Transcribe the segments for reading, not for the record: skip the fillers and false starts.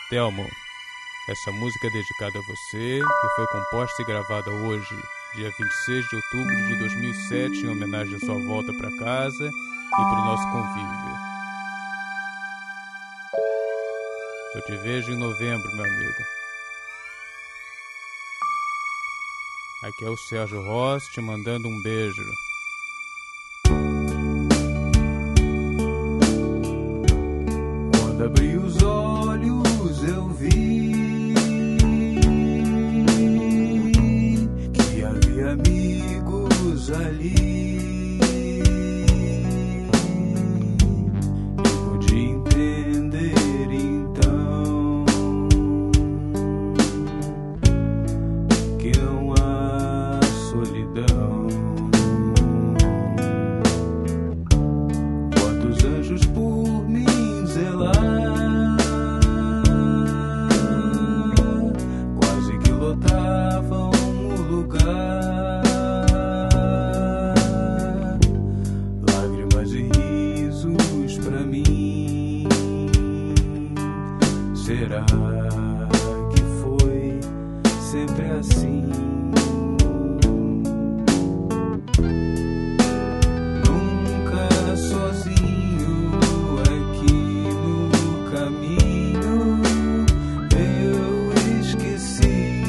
Telmo. Essa música é dedicada a você e foi composta e gravada hoje, dia 26 de outubro de 2007, em homenagem à sua volta para casa e para o nosso convívio. Eu te vejo em novembro, meu amigo. Aqui é o Sérgio Ross te mandando um beijo. Quando abri os olhos eu vi que havia amigos ali. Eu pude entender então que não há solidão. Quantos anjos por mim zelar, quase que lotavam o lugar. Lágrimas e risos pra mim. Será que foi sempre assim? Nunca sozinho aqui no caminho eu esqueci.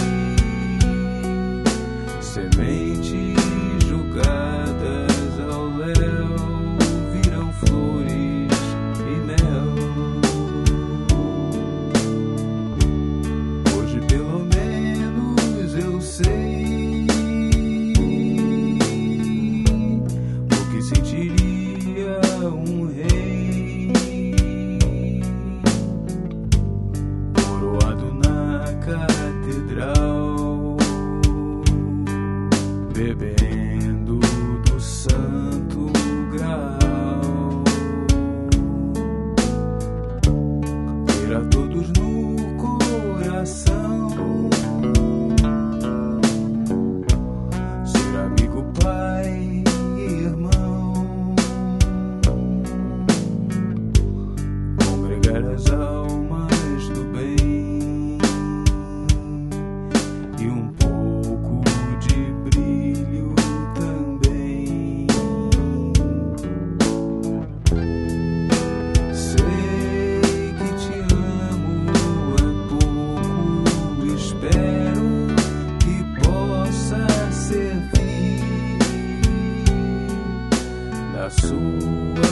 Sementes jogadas ao léu viram flores e mel. Hoje pelo menos eu sei o que sentiria um rei coroado na catedral, bebendo do santo graal. Ter a todos no coração, ser amigo, pai e irmão, congregar as almas do bem e um pouco de brilho também. Sei que te amo, é pouco, espero que possa servir da sua